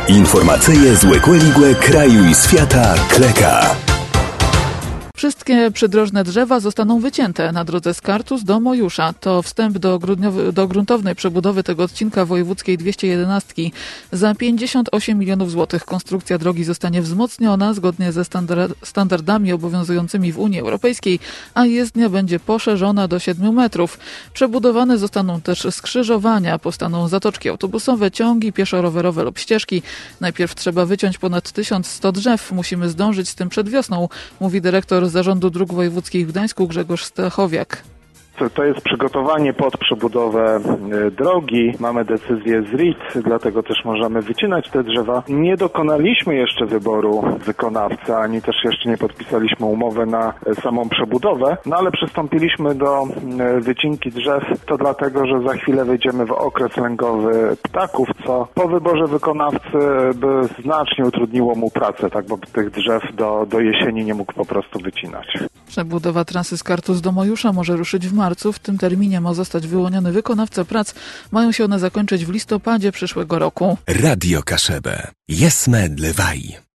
Informacyje z Łekłe kraju i świata Kleka. Wszystkie przydrożne drzewa zostaną wycięte na drodze z Kartus do Mojusza. To wstęp do gruntownej przebudowy tego odcinka wojewódzkiej 211. Za 58 milionów złotych konstrukcja drogi zostanie wzmocniona zgodnie ze standardami obowiązującymi w Unii Europejskiej, a jezdnia będzie poszerzona do 7 metrów. Przebudowane zostaną też skrzyżowania, powstaną zatoczki autobusowe, ciągi pieszo-rowerowe lub ścieżki. Najpierw trzeba wyciąć ponad 1100 drzew. Musimy zdążyć z tym przed wiosną, mówi dyrektor Zarządu Dróg Wojewódzkich w Gdańsku Grzegorz Stachowiak. To jest przygotowanie pod przebudowę drogi. Mamy decyzję z RIT, dlatego też możemy wycinać te drzewa. Nie dokonaliśmy jeszcze wyboru wykonawcy, ani też jeszcze nie podpisaliśmy umowy na samą przebudowę, ale przystąpiliśmy do wycinki drzew. To dlatego, że za chwilę wejdziemy w okres lęgowy ptaków, co po wyborze wykonawcy by znacznie utrudniło mu pracę, tak, bo tych drzew do jesieni nie mógł po prostu wycinać. Przebudowa trasy z Kartus do Mojusza może ruszyć w marcu. W tym terminie ma zostać wyłoniony wykonawca prac. Mają się one zakończyć w listopadzie przyszłego roku. Radio Kaszebę. Jesme dlewaj.